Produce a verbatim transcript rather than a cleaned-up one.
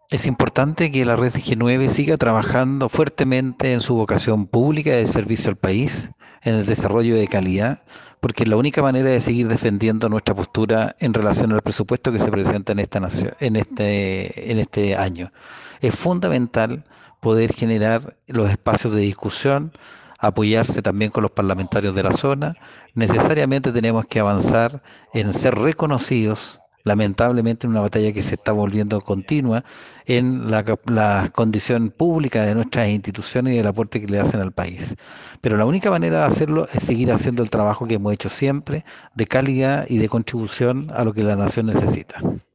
Es importante que la red G nueve siga trabajando fuertemente en su vocación pública de servicio al país, en el desarrollo de calidad, porque es la única manera de seguir defendiendo nuestra postura en relación al presupuesto que se presenta en esta nación, en este, en este año. Es fundamental poder generar los espacios de discusión, apoyarse también con los parlamentarios de la zona. Necesariamente tenemos que avanzar en ser reconocidos, lamentablemente en una batalla que se está volviendo continua, en la, cap- la condición pública de nuestras instituciones y del aporte que le hacen al país. Pero la única manera de hacerlo es seguir haciendo el trabajo que hemos hecho siempre, de calidad y de contribución a lo que la nación necesita.